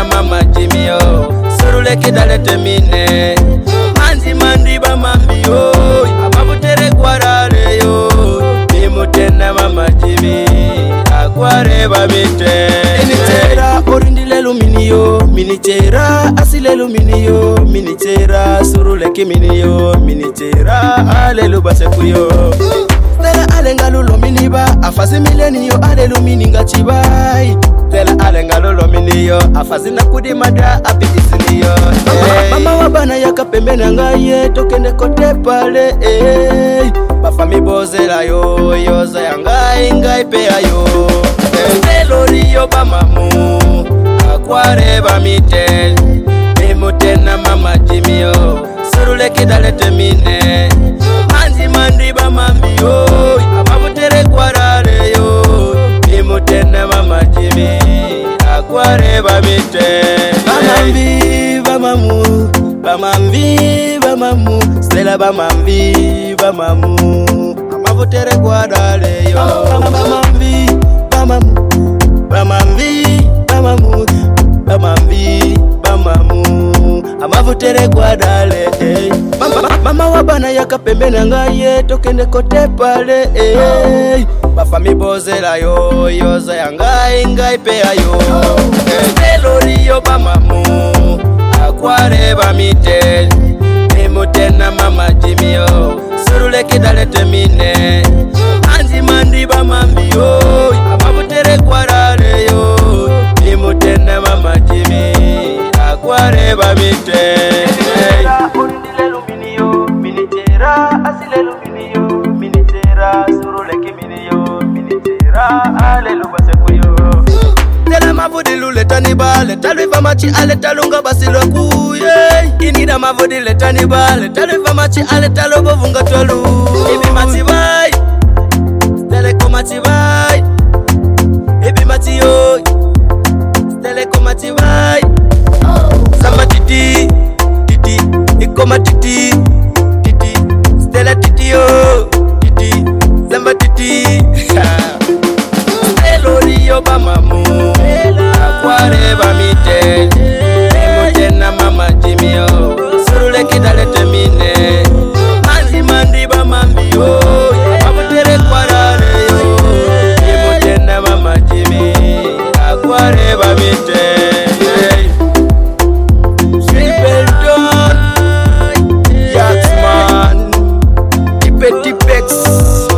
Bimutena mama Jimmy oh. Surule kidale temine. Manzi mandi ba mambi oh. Amavutere kwarare yo. Bimutena mama Jimmy. Akware ba mite. Minitera orindile luminiyo. Minitera asile luminiyo. Minitera surule kiminiyo. Minitera alelu basekuyo. Tela alengalulo miniba. Afazi mileniyo alelu mininga chibai. Tela alengalulo miniyo. Afazi nakudimada api isiniyo. Mama wabana yaka pembe na ngaye. Tokende kote pale bafami bozela yo. Yoza ya ngai pea yo. Loriyo ba mamu. Akware ba mite. Bimutena mama Jimmy yo. Surule kidale temine. Manzi mandi ba mambi yo. Amavutere kwarare yo. Bimutena mama Jimmy. Akware ba mite. Bamambi ba mamu. Bamambi ba mamu. Stella bamambi ba mamu. Amavutere kwarare yo. Bamambi ba mamu. Bamambi ba mamu. Bamambi ba mamu. Amavutere kwarare mama wabana yaka pembe na ngaye. Tokende kote pale bafami bozela yo. Yoza ya ngai pea yo. Loriyo ba mamu. Akware ba mite. Bimutena mama Jimmy yo. Surule kidale temine. Manzi mandi ba mambi yo. Amavutere kwarare yo. Bimutena mama Jimmy. Akware ba mite. Urindile luminiyo. Minitera asile luminiyo. Minitera surule kiminiyo. Minitera alelu basekuyo. Tela mavudi lule tanibale. Taluiva machi ale talunga basilo kuye. Inida mavudi le tanibale. Taluiva machi ale talobo vunga tolu. Ibi matibai. Stele komatibai. Ibi matiyo. Stele komatibai. Samba titi. Titi. Ikoma titi. Titi. Stella titi yo. Titi. Samba titi. Loriyo ba mamu. Akware ba mite. Bimutena mama Jimmy yo. Surule kidale temine. Manzi mandi ba mambi yo. Amavutere kwarare yo. Bimutena mama Jimmy. Akware ba mite. Yaxman. Tipex.